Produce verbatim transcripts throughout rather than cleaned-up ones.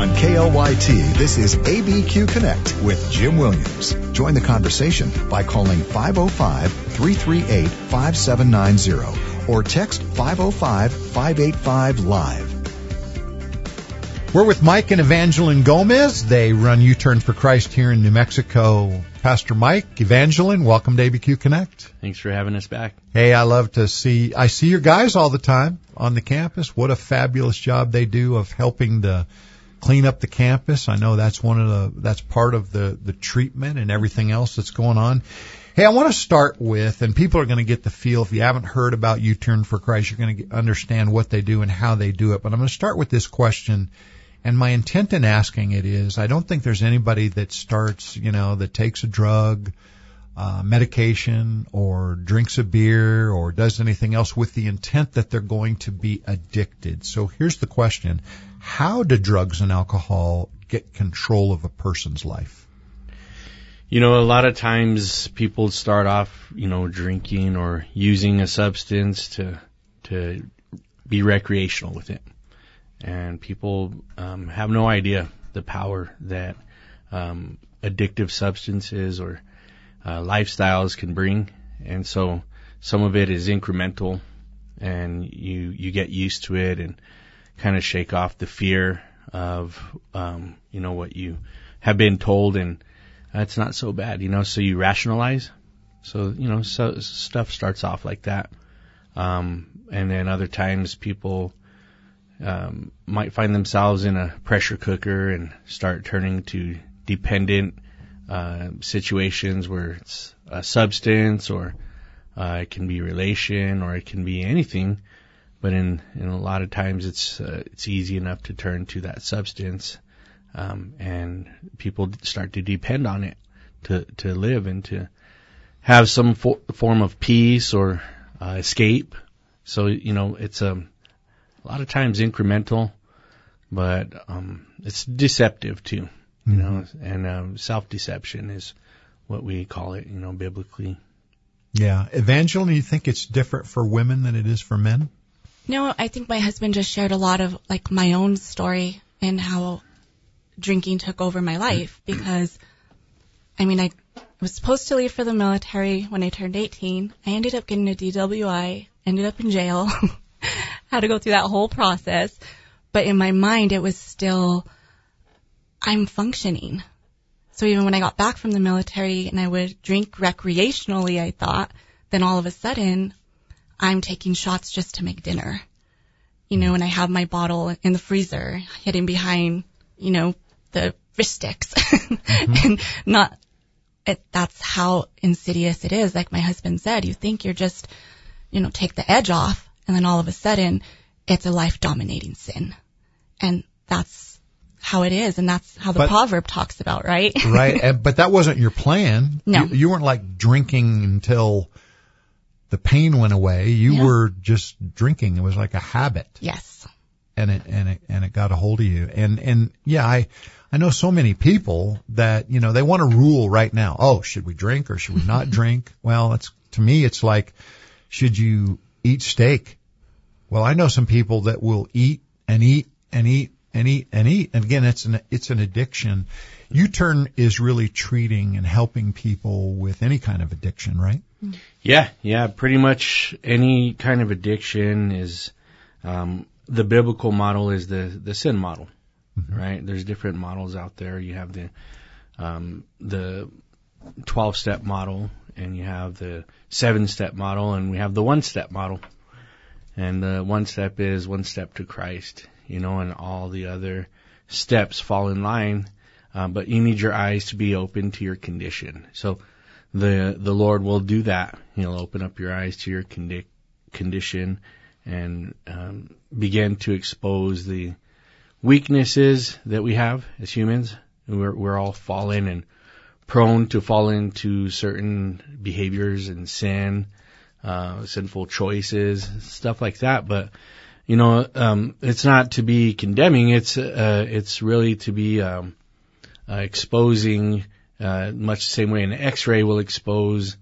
On K L Y T, this is A B Q Connect with Jim Williams. Join the conversation by calling five oh five, three three eight, five seven nine zero or text five oh five, five eight five, live. We're with Mike and Evangeline Gomez. They run U-Turn for Christ here in New Mexico. Pastor Mike, Evangeline, welcome to A B Q Connect. Thanks for having us back. Hey, I love to see, I see your guys all the time on the campus. What a fabulous job they do of helping to clean up the campus. I know that's one of the, that's part of the, the treatment and everything else that's going on. Hey, I want to start with, and people are going to get the feel, if you haven't heard about U-Turn for Christ, you're going to understand what they do and how they do it. But I'm going to start with this question. And my intent in asking it is, I don't think there's anybody that starts, you know, that takes a drug, uh, medication, or drinks a beer, or does anything else with the intent that they're going to be addicted. So here's the question. How do drugs and alcohol get control of a person's life? You know, a lot of times people start off, you know, drinking or using a substance to, to be recreational with it. And people um, have no idea the power that um, addictive substances or uh, lifestyles can bring. And so some of it is incremental, and you you get used to it and kind of shake off the fear of um, you know what you have been told, and it's not so bad, you know. So you rationalize. So you know, so stuff starts off like that, um, and then other times people. Um, might find themselves in a pressure cooker and start turning to dependent uh, situations where it's a substance, or uh, it can be relation, or it can be anything. But in, in a lot of times it's uh, it's easy enough to turn to that substance, um, and people start to depend on it to to live and to have some fo- form of peace or uh, escape. So you know it's a A lot of times incremental, but um, it's deceptive too, you know, mm-hmm. and um, self-deception is what we call it, you know, biblically. Yeah. Evangeline, you think it's different for women than it is for men? No, I think my husband just shared a lot of, like, my own story and how drinking took over my life because, I mean, I was supposed to leave for the military when I turned eighteen. I ended up getting a D W I, ended up in jail. Had to go through that whole process. But in my mind, it was still, I'm functioning. So even when I got back from the military and I would drink recreationally, I thought, then all of a sudden, I'm taking shots just to make dinner. You know, and I have my bottle in the freezer hidden behind, you know, the fish sticks. Mm-hmm. And not, it, that's how insidious it is. Like my husband said, you think you're just, you know, take the edge off. And then all of a sudden, it's a life-dominating sin. And that's how it is, and that's how the but, proverb talks about, right? Right, and, but that wasn't your plan. No. You, you weren't like drinking until the pain went away. You yeah. were just drinking. It was like a habit. Yes. And it, and it, and it got a hold of you. And, and yeah, I, I know so many people that, you know, they want to rule right now. Oh, should we drink or should we not drink? Well, it's, to me, it's like, should you eat steak? Well, I know some people that will eat and eat and eat and eat and eat. And again, it's an, it's an addiction. U-Turn is really treating and helping people with any kind of addiction, right? Yeah, yeah, pretty much any kind of addiction is, um, the biblical model is the, the sin model, mm-hmm. right? There's different models out there. You have the, um, the twelve-step model, and you have the seven-step model, and we have the one-step model. And the one step is one step to Christ, you know, and all the other steps fall in line. Um, but you need your eyes to be open to your condition. So the the Lord will do that. He'll open up your eyes to your condi- condition and um, begin to expose the weaknesses that we have as humans. We're, we're all fallen and prone to fall into certain behaviors and sin. Uh, sinful choices, stuff like that. But, you know, um, it's not to be condemning. It's, uh, it's really to be, um, uh, exposing, uh, much the same way an x-ray will expose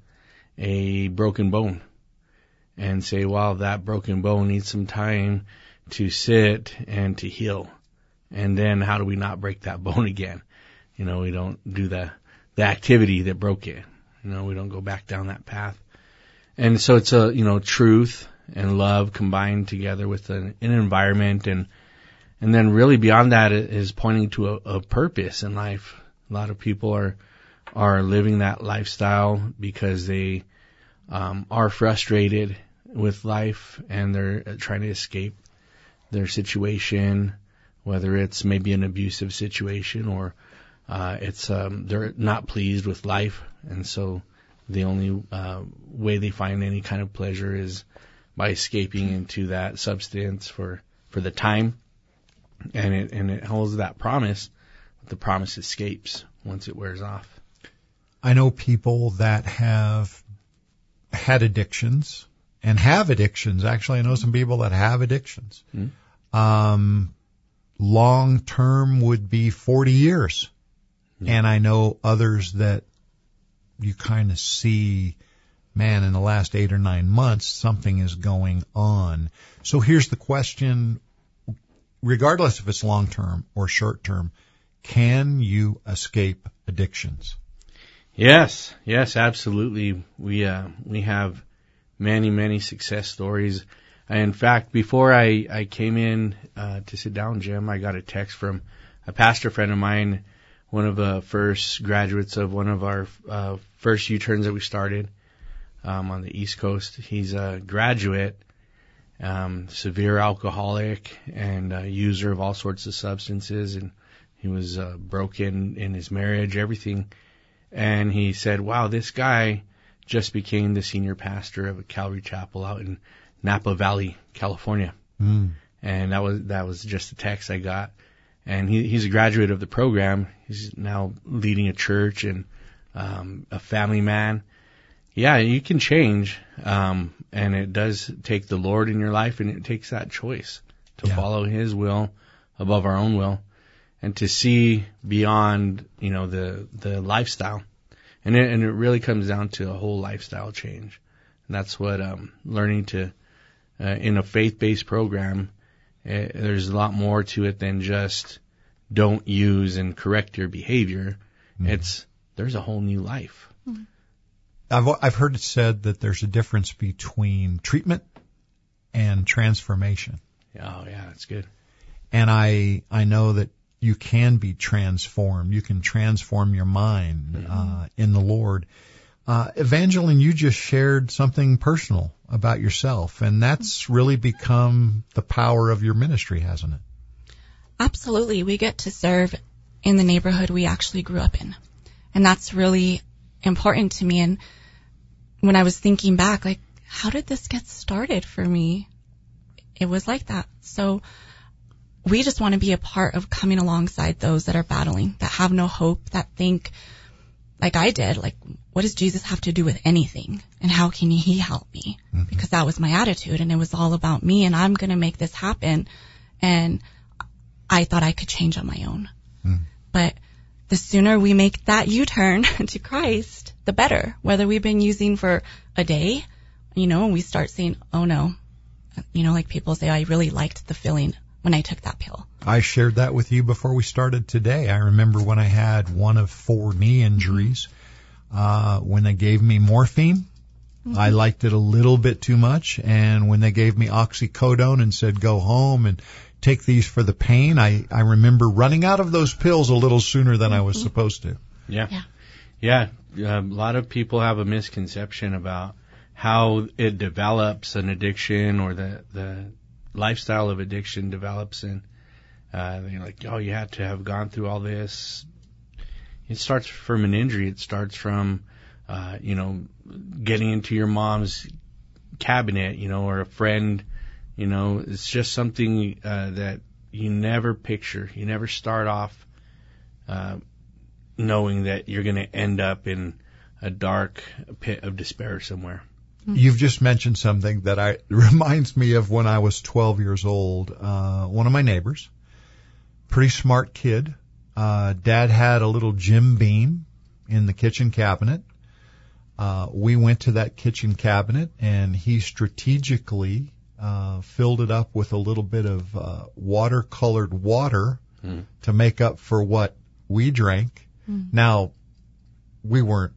a broken bone and say, wow, that broken bone needs some time to sit and to heal. And then how do we not break that bone again? You know, we don't do the, the activity that broke it. You know, we don't go back down that path. And so it's a, you know, truth and love combined together with an, an environment, and, and then really beyond that is pointing to a, a purpose in life. A lot of people are, are living that lifestyle because they, um, are frustrated with life and they're trying to escape their situation, whether it's maybe an abusive situation or, uh, it's, um, they're not pleased with life. And so the only, uh, way they find any kind of pleasure is by escaping into that substance for, for the time. And it, and it holds that promise. The promise escapes once it wears off. I know people that have had addictions and have addictions. Actually, I know some people that have addictions. Mm-hmm. Um, long term would be forty years. Yeah. And I know others that you kind of see, man, in the last eight or nine months, something is going on. So here's the question, regardless if it's long term or short term, can you escape addictions? Yes, yes, absolutely. We, uh, we have many, many success stories. In fact, before I, I came in, uh, to sit down, Jim, I got a text from a pastor friend of mine, one of the first graduates of one of our, uh, first U-turns that we started, um, on the East Coast. He's a graduate, um, severe alcoholic and a user of all sorts of substances, and he was, uh, broken in his marriage, everything. And he said, wow, this guy just became the senior pastor of a Calvary Chapel out in Napa Valley, California. Mm. And that was, that was just a text I got. And he, he's a graduate of the program. He's now leading a church and, um, a family man. Yeah, you can change. Um, and it does take the Lord in your life, and it takes that choice to yeah. follow His will above our own will, and to see beyond, you know, the, the lifestyle. And it, and it really comes down to a whole lifestyle change. And that's what, um, learning to, uh, in a faith-based program, uh, there's a lot more to it than just don't use and correct your behavior. Mm-hmm. It's, there's a whole new life. Mm-hmm. I've, I've heard it said that there's a difference between treatment and transformation. Oh yeah, that's good. And I, I know that you can be transformed. You can transform your mind, mm-hmm. uh, in the Lord. Uh, Evangeline, you just shared something personal about yourself, and that's really become the power of your ministry, hasn't it? Absolutely. We get to serve in the neighborhood we actually grew up in. And that's really important to me. And when I was thinking back, like, how did this get started for me? It was like that. So we just want to be a part of coming alongside those that are battling, that have no hope, that think, like I did, like, what does Jesus have to do with anything? And how can He help me? Mm-hmm. Because that was my attitude, and it was all about me, and I'm going to make this happen. And I thought I could change on my own. Mm. But the sooner we make that U-turn to Christ, the better. Whether we've been using for a day, you know, and we start saying, oh no, you know, like people say, I really liked the feeling when I took that pill. I shared that with you before we started today. I remember when I had one of four knee injuries, uh, when they gave me morphine, mm-hmm. I liked it a little bit too much. And when they gave me oxycodone and said, go home and take these for the pain, I, I remember running out of those pills a little sooner than mm-hmm. I was supposed to. Yeah. Yeah. Yeah. A lot of people have a misconception about how it develops an addiction, or the, the lifestyle of addiction develops, and uh, they're like, oh, you had to have gone through all this. It starts from an injury. It starts from, uh, you know, getting into your mom's cabinet, you know, or a friend, you know, it's just something uh, that you never picture. You never start off uh, knowing that you're going to end up in a dark pit of despair somewhere. You've just mentioned something that I reminds me of when I was twelve years old. Uh, one of my neighbors, pretty smart kid. Uh, Dad had a little Jim Beam in the kitchen cabinet. Uh, we went to that kitchen cabinet, and he strategically uh, filled it up with a little bit of uh, watercolored water mm. to make up for what we drank. Mm. Now, we weren't,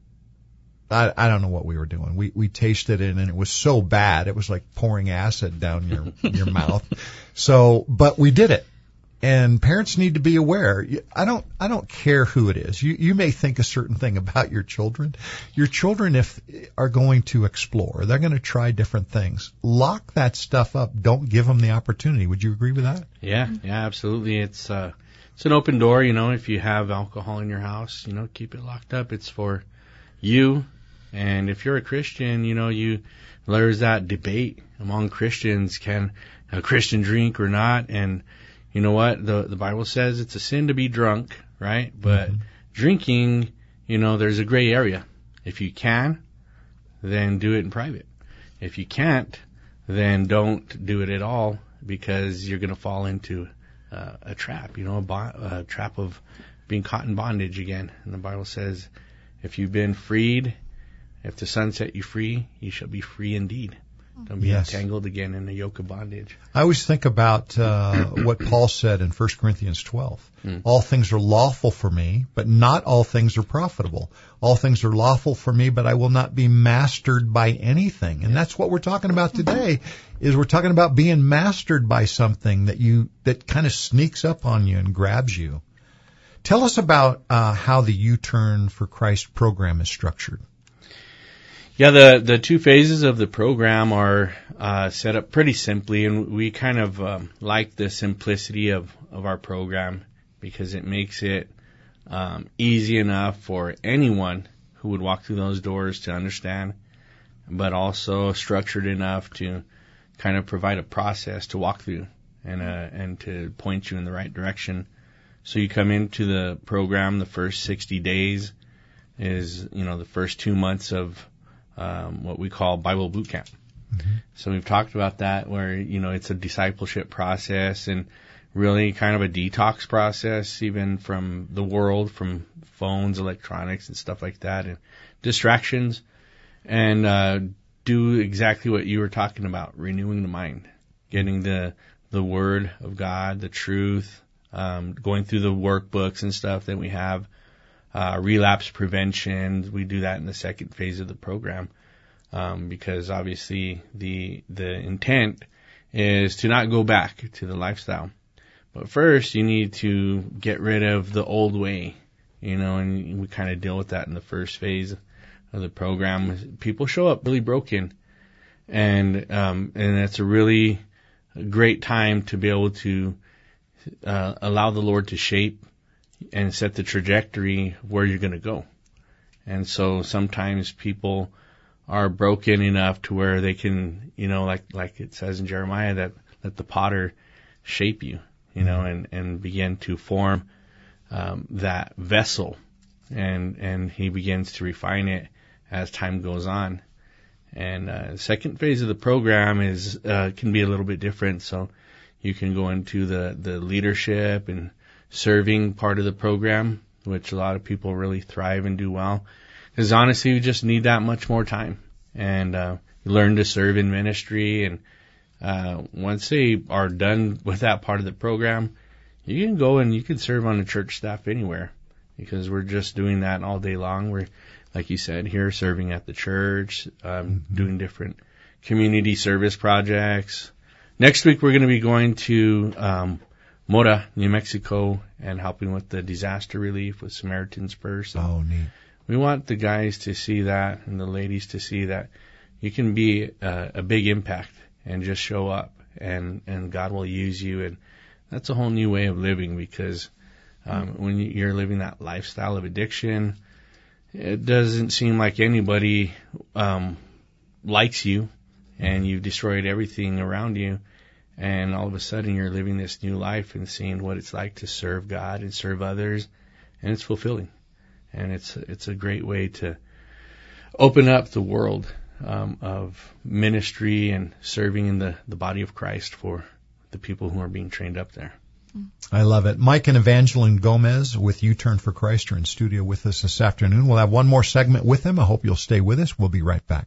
I, I don't know what we were doing. We, we tasted it and it was so bad. It was like pouring acid down your, your mouth. So, but we did it. And parents need to be aware. I don't, I don't care who it is. You, you may think a certain thing about your children. Your children, if are going to explore, they're going to try different things. Lock that stuff up. Don't give them the opportunity. Would you agree with that? Yeah, yeah, absolutely. It's, uh, it's an open door. You know, if you have alcohol in your house, you know, keep it locked up. It's for you. And if you're a Christian, you know, you, there's that debate among Christians. Can a Christian drink or not? And, you know what? The the Bible says it's a sin to be drunk, right? But mm-hmm. drinking, you know, there's a gray area. If you can, then do it in private. If you can't, then don't do it at all, because you're going to fall into uh, a trap, you know, a, bo- a trap of being caught in bondage again. And the Bible says, if you've been freed, if the Son set you free, you shall be free indeed. Don't be yes. entangled again in the yoke of bondage. I always think about uh, what Paul said in First Corinthians twelve. Mm. All things are lawful for me, but not all things are profitable. All things are lawful for me, but I will not be mastered by anything. And that's what we're talking about today, is we're talking about being mastered by something that you that kind of sneaks up on you and grabs you. Tell us about uh, how the U-Turn for Christ program is structured. Yeah, the, the two phases of the program are uh, set up pretty simply, and we kind of um, like the simplicity of, of our program because it makes it um, easy enough for anyone who would walk through those doors to understand, but also structured enough to kind of provide a process to walk through and uh, and to point you in the right direction. So you come into the program, the first sixty days is, you know, the first two months of Um, what we call Bible boot camp. Mm-hmm. So we've talked about that, where, you know, it's a discipleship process and really kind of a detox process, even from the world, from phones, electronics, and stuff like that, and distractions, and uh, do exactly what you were talking about, renewing the mind, getting the the Word of God, the truth, um, going through the workbooks and stuff that we have. Uh, relapse prevention, we do that in the second phase of the program, um, because obviously the the intent is to not go back to the lifestyle. But first, you need to get rid of the old way, you know, and we kind of deal with that in the first phase of the program. People show up really broken, and um, and it's a really great time to be able to uh, allow the Lord to shape and set the trajectory of where you're going to go. And so sometimes people are broken enough to where they can, you know, like like it says in Jeremiah, that let the potter shape you, you know, and, and begin to form um, that vessel. And and he begins to refine it as time goes on. And uh, the second phase of the program is uh, can be a little bit different. So you can go into the, the leadership and serving part of the program, which a lot of people really thrive and do well. Because honestly, you just need that much more time. And uh, you learn to serve in ministry. And uh, once they are done with that part of the program, you can go and you can serve on the church staff anywhere. Because we're just doing that all day long. We're, like you said, here serving at the church, um, mm-hmm. doing different community service projects. Next week, we're going to be going to um, Mora, New Mexico, and helping with the disaster relief with Samaritan's Purse. Oh, neat. We want the guys to see that and the ladies to see that you can be a, a big impact and just show up, and, and God will use you. And that's a whole new way of living, because um, when you're living that lifestyle of addiction, it doesn't seem like anybody um, likes you, and you've destroyed everything around you. And all of a sudden you're living this new life and seeing what it's like to serve God and serve others. And it's fulfilling. And it's, it's a great way to open up the world um, of ministry and serving in the, the body of Christ for the people who are being trained up there. I love it. Mike and Evangeline Gomez with U-Turn for Christ are in studio with us this afternoon. We'll have one more segment with them. I hope you'll stay with us. We'll be right back.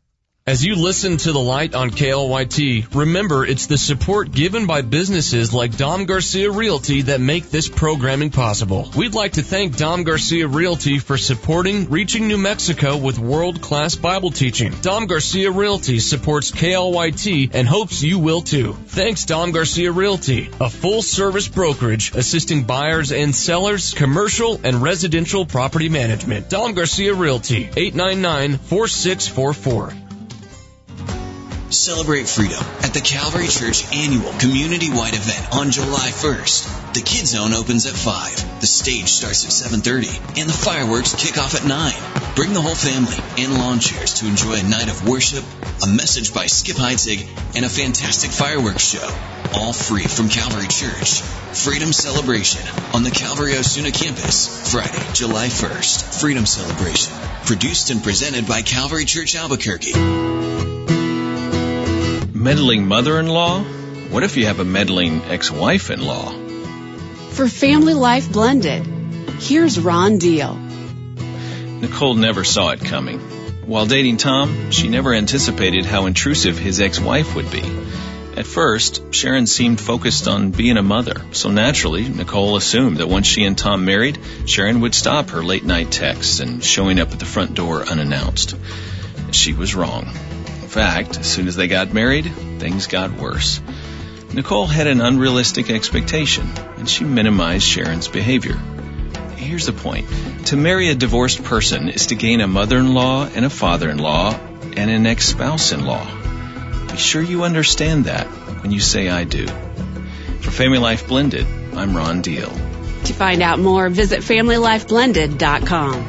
As you listen to The Light on K L Y T, remember it's the support given by businesses like Dom Garcia Realty that make this programming possible. We'd like to thank Dom Garcia Realty for supporting Reaching New Mexico with world-class Bible teaching. Dom Garcia Realty supports K L Y T and hopes you will too. Thanks, Dom Garcia Realty, a full-service brokerage assisting buyers and sellers, commercial and residential property management. Dom Garcia Realty, eight nine nine, four six four four. Celebrate freedom at the Calvary Church annual community-wide event on July first. The Kids Zone opens at five, the stage starts at seven thirty, and the fireworks kick off at nine. Bring the whole family and lawn chairs to enjoy a night of worship, a message by Skip Heitzig, and a fantastic fireworks show. All free from Calvary Church. Freedom Celebration on the Calvary Osuna campus, Friday, July first. Freedom Celebration, produced and presented by Calvary Church Albuquerque. Meddling mother-in-law? What if you have a meddling ex-wife-in-law? For Family Life Blended, here's Ron Deal. Nicole never saw it coming. While dating Tom, she never anticipated how intrusive his ex-wife would be. At first, Sharon seemed focused on being a mother, so naturally, Nicole assumed that once she and Tom married, Sharon would stop her late-night texts and showing up at the front door unannounced. She was wrong. In fact, as soon as they got married, things got worse. Nicole had an unrealistic expectation, and she minimized Sharon's behavior. Here's the point. To marry a divorced person is to gain a mother-in-law and a father-in-law and an ex-spouse-in-law. Be sure you understand that when you say I do. For Family Life Blended, I'm Ron Deal. To find out more, visit family life blended dot com.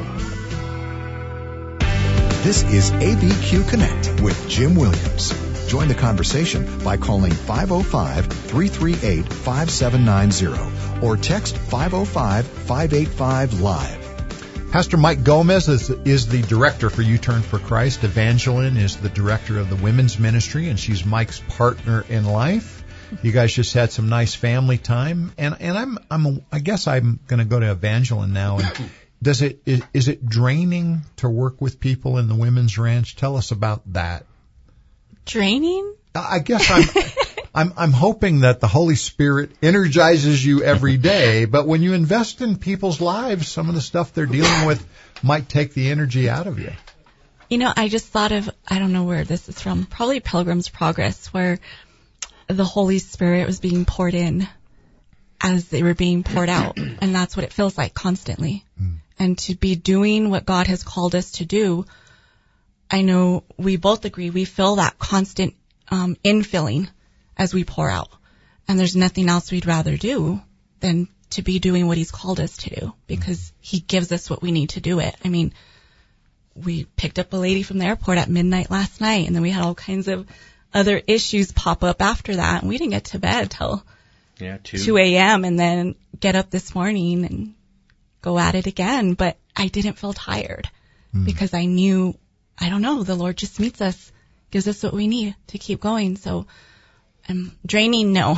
This is A B Q Connect with Jim Williams. Join the conversation by calling five oh five, three three eight, five seven nine zero or text five oh five, five eight five, live. Pastor Mike Gomez is, is the director for U-Turn for Christ. Evangeline is the director of the women's ministry, and she's Mike's partner in life. You guys just had some nice family time, and and I'm I'm I guess I'm going to go to Evangeline now. And does it is, is it draining to work with people in the women's ranch? Tell us about that. Draining? I guess I'm I'm I'm hoping that the Holy Spirit energizes you every day, but when you invest in people's lives, some of the stuff they're dealing with might take the energy out of you. You know, I just thought of, I don't know where this is from, probably Pilgrim's Progress, where the Holy Spirit was being poured in as they were being poured out, and that's what it feels like constantly. Mm. And to be doing what God has called us to do, I know we both agree we feel that constant um, infilling as we pour out. And there's nothing else we'd rather do than to be doing what he's called us to do, because he gives us what we need to do it. I mean, we picked up a lady from the airport at midnight last night, and then we had all kinds of other issues pop up after that, and we didn't get to bed till yeah, two a.m. and then get up this morning and go at it again. But I didn't feel tired mm. because I knew, I don't know, the Lord just meets us, gives us what we need to keep going. So I'm draining, no.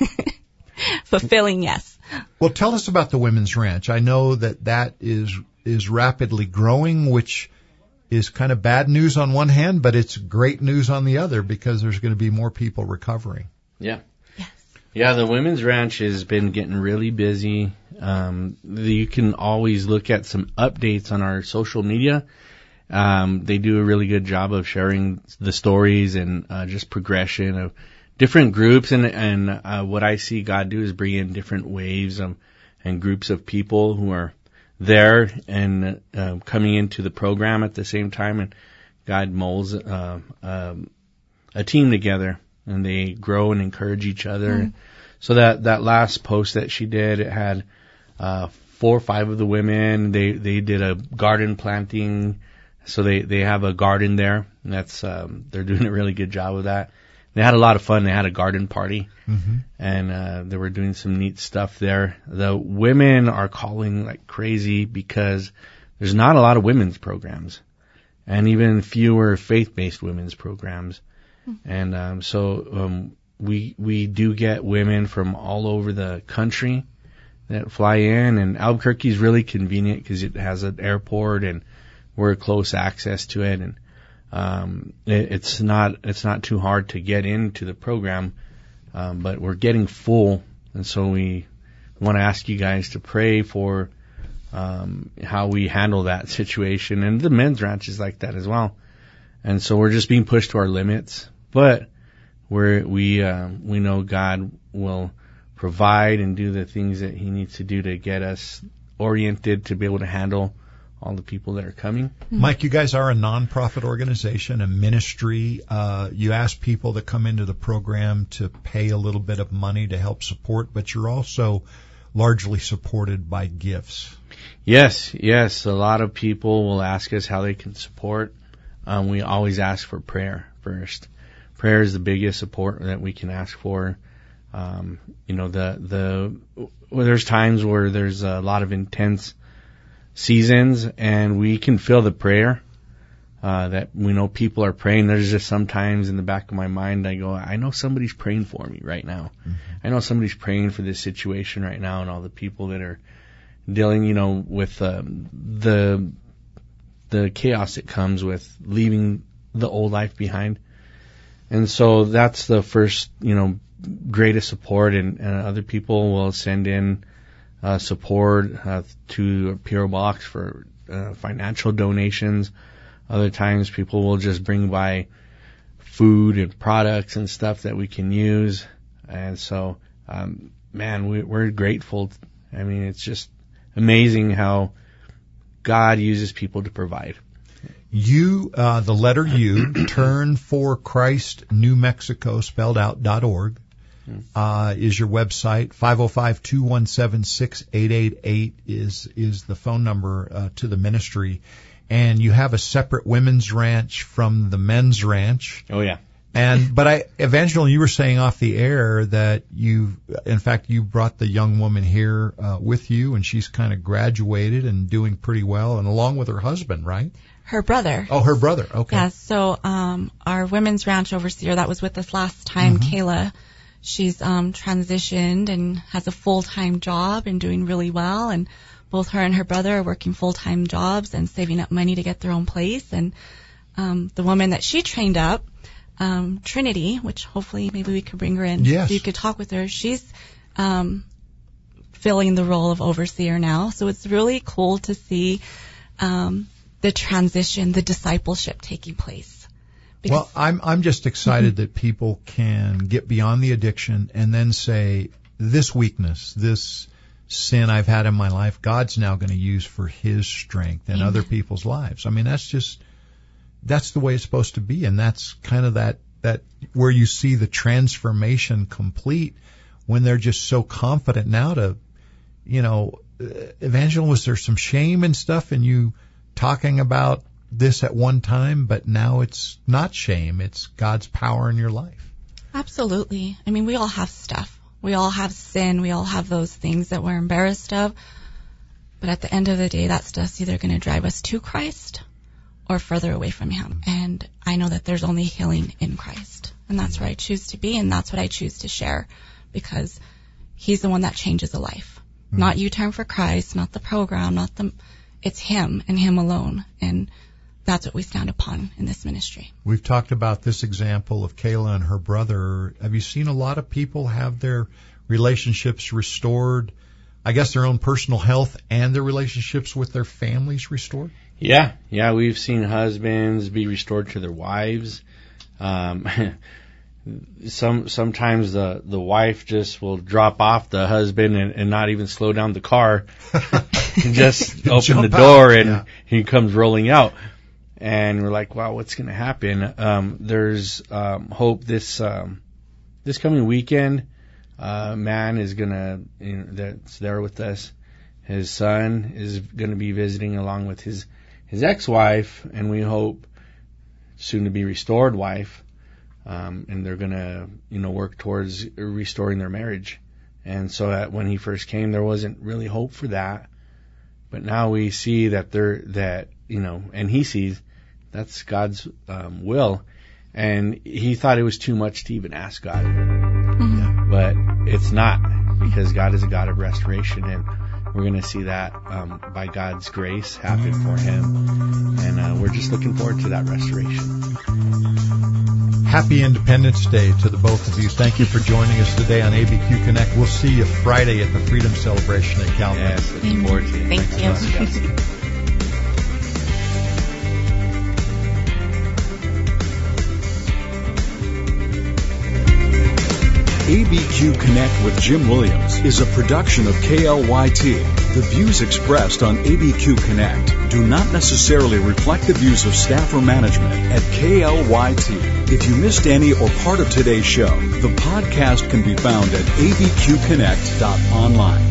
Fulfilling, yes. Well, tell us about the Women's Ranch. I know that that is is rapidly growing, which is kind of bad news on one hand, but it's great news on the other, because there's going to be more people recovering. Yeah. Yes. Yeah, the Women's Ranch has been getting really busy. Um, you can always look at some updates on our social media. Um, they do a really good job of sharing the stories and uh, just progression of different groups. And, and uh, what I see God do is bring in different waves of, and groups of people who are there and uh, coming into the program at the same time. And God molds uh, um, a team together, and they grow and encourage each other. Mm. So that, that last post that she did, it had uh, four or five of the women. They they did a garden planting. So they, they have a garden there, and that's, um, they're doing a really good job of that. They had a lot of fun. They had a garden party, mm-hmm. and, uh, they were doing some neat stuff there. The women are calling like crazy because there's not a lot of women's programs, and even fewer faith-based women's programs. Mm-hmm. And, um, so, um, we, we do get women from all over the country that fly in, and Albuquerque is really convenient because it has an airport and we're close access to it. And um, it, it's not it's not too hard to get into the program, um, but we're getting full, and so we want to ask you guys to pray for um, how we handle that situation. And the men's ranch is like that as well, and so we're just being pushed to our limits, but we're we uh, we know God will provide and do the things that He needs to do to get us oriented to be able to handle all the people that are coming. Mike, you guys are a nonprofit organization, a ministry. Uh, you ask people that come into the program to pay a little bit of money to help support, but you're also largely supported by gifts. Yes, yes. A lot of people will ask us how they can support. Um, we always ask for prayer first. Prayer is the biggest support that we can ask for. Um, you know, the, the, well, there's times where there's a lot of intense seasons, and we can feel the prayer, uh, that we know people are praying. There's just sometimes in the back of my mind, I go, I know somebody's praying for me right now. Mm-hmm. I know somebody's praying for this situation right now, and all the people that are dealing, you know, with, um, the, the chaos that comes with leaving the old life behind. And so that's the first, you know, greatest support, and, and other people will send in uh, support uh, to a P O box for uh, financial donations. Other times people will just bring by food and products and stuff that we can use. And so, um, man, we, we're grateful. I mean, it's just amazing how God uses people to provide. You, uh, the letter U, Turn for Christ New Mexico, spelled out, dot org, uh, is your website. five oh five, two one seven, six eight eight eight is, is the phone number, uh, to the ministry. And you have a separate women's ranch from the men's ranch. Oh, yeah. And, but I, Evangeline, you were saying off the air that you, in fact, you brought the young woman here, uh, with you, and she's kind of graduated and doing pretty well, and along with her husband, right? Her brother. Oh, her brother. Okay. Yeah, so um our women's ranch overseer that was with us last time, mm-hmm. Kayla, she's um transitioned and has a full-time job and doing really well, and both her and her brother are working full-time jobs and saving up money to get their own place. And um the woman that she trained up, um Trinity, which hopefully maybe we could bring her in yes. so you could talk with her, she's um filling the role of overseer now. So it's really cool to see um the transition, the discipleship taking place. Because well, I'm I'm just excited mm-hmm. that people can get beyond the addiction and then say, this weakness, this sin I've had in my life, God's now going to use for His strength in Amen. Other people's lives. I mean, that's just, that's the way it's supposed to be, and that's kind of that, that where you see the transformation complete when they're just so confident now to, you know, Evangeline, was there some shame and stuff in you talking about this at one time, but now it's not shame, it's God's power in your life? Absolutely. I mean, we all have stuff. We all have sin. We all have those things that we're embarrassed of. But at the end of the day, that stuff's either going to drive us to Christ or further away from Him. And I know that there's only healing in Christ. And that's where I choose to be, and that's what I choose to share, because He's the one that changes a life. Mm. Not you turn for Christ, not the program, not the... It's Him and Him alone, and that's what we stand upon in this ministry. We've talked about this example of Kayla and her brother. Have you seen a lot of people have their relationships restored? I guess their own personal health and their relationships with their families restored? Yeah, yeah, we've seen husbands be restored to their wives. Um, some sometimes the the wife just will drop off the husband and, and not even slow down the car. And just open the door, out. And yeah. He comes rolling out, and we're like, "Wow, what's going to happen?" Um, there's um, hope this um, this coming weekend. Uh, man is gonna you know, that's there with us. His son is going to be visiting along with his his ex-wife, and we hope soon to be restored wife. Um, and they're going to you know work towards restoring their marriage. And so that when he first came, there wasn't really hope for that. But now we see that there, that, you know, and he sees that's God's um, will. And he thought it was too much to even ask God. Mm-hmm. But it's not, because God is a God of restoration. And we're going to see that um, by God's grace happen for him. And uh, we're just looking forward to that restoration. Happy Independence Day to the both of you. Thank you for joining us today on A B Q Connect. We'll see you Friday at the Freedom Celebration at Calvary. Yes, looking forward to it. Thank Thanks you. A B Q Connect with Jim Williams is a production of K L Y T. The views expressed on A B Q Connect do not necessarily reflect the views of staff or management at K L Y T. If you missed any or part of today's show, the podcast can be found at a b q connect dot online.